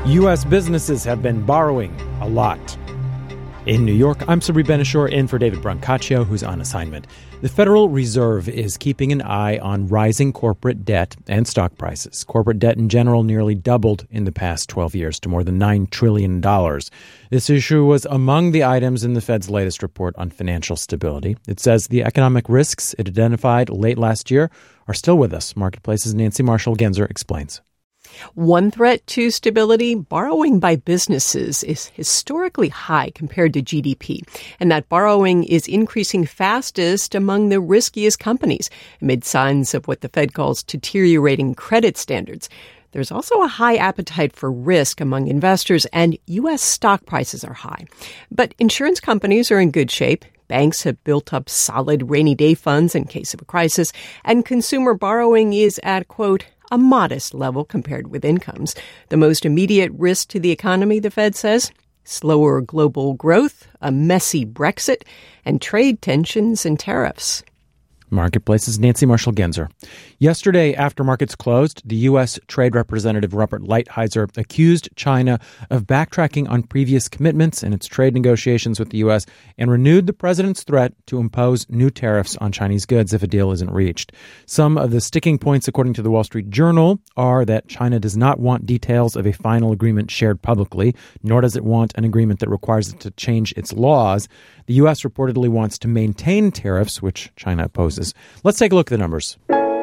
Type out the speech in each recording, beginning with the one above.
U.S. businesses have been borrowing a lot. In New York, I'm Sabri Ben-Achour in for David Brancaccio, who's on assignment. The Federal Reserve is keeping an eye on rising corporate debt and stock prices. Corporate debt in general nearly doubled in the past 12 years to more than $9 trillion. This issue was among the items in the Fed's latest report on financial stability. It says the economic risks it identified late last year are still with us. Marketplace's Nancy Marshall-Genzer explains. One threat to stability, borrowing by businesses is historically high compared to GDP, and that borrowing is increasing fastest among the riskiest companies, amid signs of what the Fed calls deteriorating credit standards. There's also a high appetite for risk among investors, and U.S. stock prices are high. But insurance companies are in good shape. Banks have built up solid rainy day funds in case of a crisis, and consumer borrowing is at, quote, a modest level compared with incomes. The most immediate risk to the economy, the Fed says, slower global growth, a messy Brexit, and trade tensions and tariffs. Marketplace's Nancy Marshall-Genzer. Yesterday, after markets closed, the U.S. Trade Representative Robert Lighthizer accused China of backtracking on previous commitments in its trade negotiations with the U.S. and renewed the president's threat to impose new tariffs on Chinese goods if a deal isn't reached. Some of the sticking points, according to the Wall Street Journal, are that China does not want details of a final agreement shared publicly, nor does it want an agreement that requires it to change its laws. The U.S. reportedly wants to maintain tariffs, which China opposes. Let's take a look at the numbers.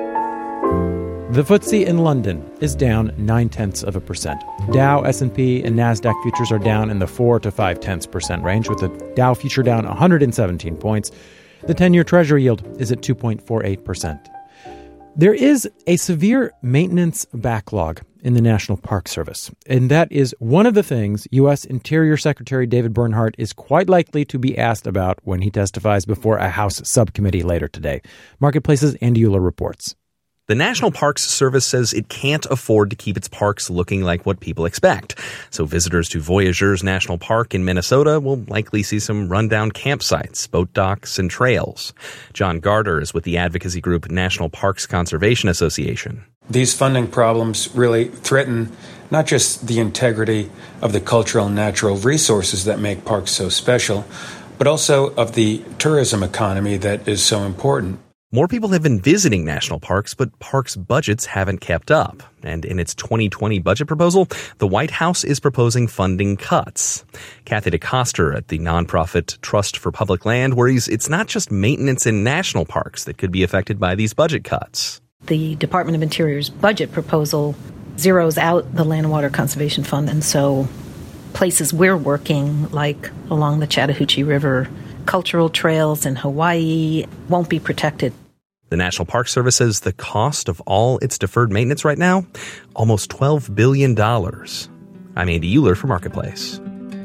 The FTSE in London is down 0.9%. Dow, S&P, and NASDAQ futures are down in the 4 to 0.5% range, with the Dow future down 117 points. The 10-year Treasury yield is at 2.48%. There is a severe maintenance backlog in the National Park Service, and that is one of the things U.S. Interior Secretary David Bernhardt is quite likely to be asked about when he testifies before a House subcommittee later today. Marketplace's Andy Euler reports. The National Parks Service says it can't afford to keep its parks looking like what people expect. So visitors to Voyageurs National Park in Minnesota will likely see some rundown campsites, boat docks, and trails. John Garter is with the advocacy group National Parks Conservation Association. These funding problems really threaten not just the integrity of the cultural and natural resources that make parks so special, but also of the tourism economy that is so important. More people have been visiting national parks, but parks budgets haven't kept up. And in its 2020 budget proposal, the White House is proposing funding cuts. Kathy DeCoster at the nonprofit Trust for Public Land worries it's not just maintenance in national parks that could be affected by these budget cuts. The Department of Interior's budget proposal zeroes out the Land and Water Conservation Fund, and so places we're working, like along the Chattahoochee River, cultural trails in Hawaii, won't be protected. The National Park Service says the cost of all its deferred maintenance right now, almost $12 billion. I'm Andy Euler for Marketplace.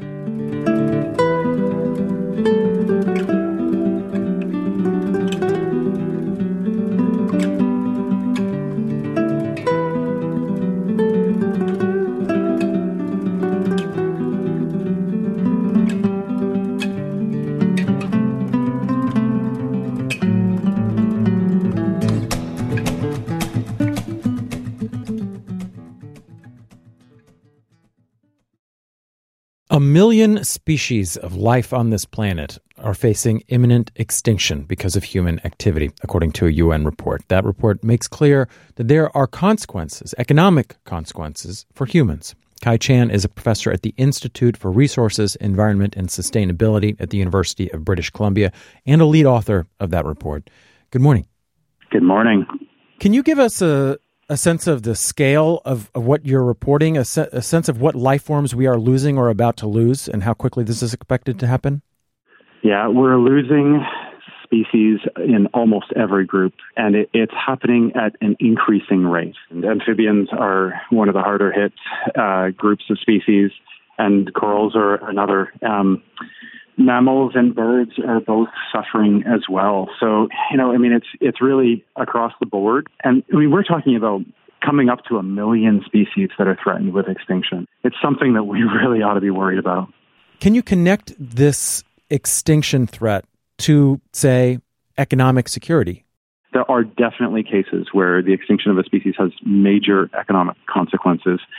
A million species of life on this planet are facing imminent extinction because of human activity, according to a UN report. That report makes clear that there are consequences, economic consequences, for humans. Kai Chan is a professor at the Institute for Resources, Environment, and Sustainability at the University of British Columbia and a lead author of that report. Good morning. Good morning. Can you give us a sense of the scale of what you're reporting, a sense of what life forms we are losing or about to lose, and how quickly this is expected to happen? Yeah, we're losing species in almost every group, and it's happening at an increasing rate. And amphibians are one of the harder hit groups of species, and corals are another. Mammals and birds are both suffering as well. So, it's really across the board. And we're talking about coming up to 1 million species that are threatened with extinction. It's something that we really ought to be worried about. Can you connect this extinction threat to, say, economic security? There are definitely cases where the extinction of a species has major economic consequences.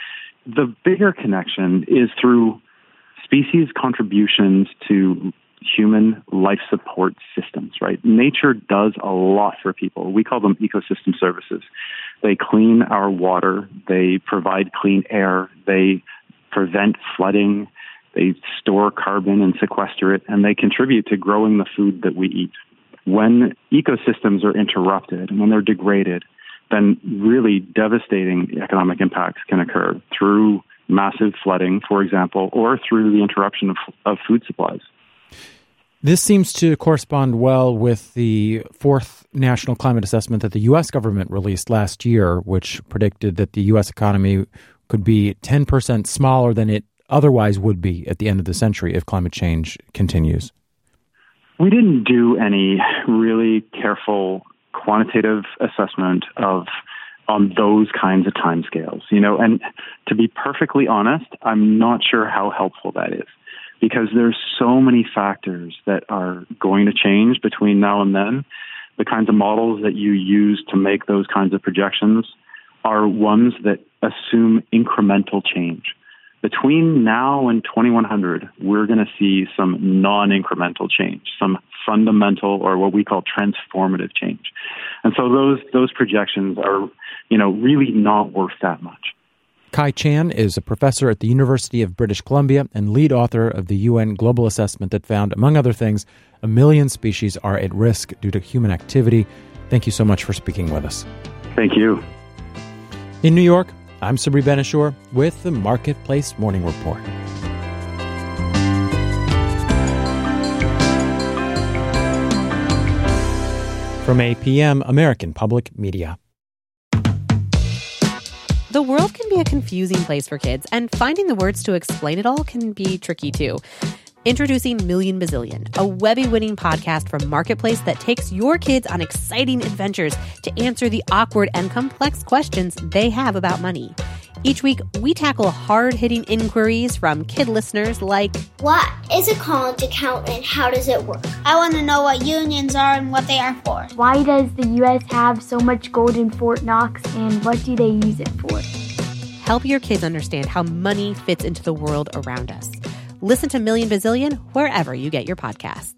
the bigger connection is through species contributions to human life support systems, right? Nature does a lot for people. We call them ecosystem services. They clean our water. They provide clean air. They prevent flooding. They store carbon and sequester it, and they contribute to growing the food that we eat. When ecosystems are interrupted and when they're degraded, then really devastating economic impacts can occur through massive flooding, for example, or through the interruption of food supplies. This seems to correspond well with the fourth national climate assessment that the U.S. government released last year, which predicted that the U.S. economy could be 10% smaller than it otherwise would be at the end of the century if climate change continues. We didn't do any really careful quantitative assessment on those kinds of timescales, and to be perfectly honest, I'm not sure how helpful that is, because there's so many factors that are going to change between now and then. The kinds of models that you use to make those kinds of projections are ones that assume incremental change. Between now and 2100, we're going to see some non-incremental change, some fundamental or what we call transformative change. And so those projections are, really not worth that much. Kai Chan is a professor at the University of British Columbia and lead author of the UN Global Assessment that found, among other things, 1 million species are at risk due to human activity. Thank you so much for speaking with us. Thank you. In New York, I'm Sabri Ben-Achour with the Marketplace Morning Report. From APM, American Public Media. The world can be a confusing place for kids, and finding the words to explain it all can be tricky too. Introducing Million Bazillion, a Webby-winning podcast from Marketplace that takes your kids on exciting adventures to answer the awkward and complex questions they have about money. Each week, we tackle hard-hitting inquiries from kid listeners like, what is a college account and how does it work? I want to know what unions are and what they are for. Why does the U.S. have so much gold in Fort Knox, and what do they use it for? Help your kids understand how money fits into the world around us. Listen to Million Bazillion wherever you get your podcasts.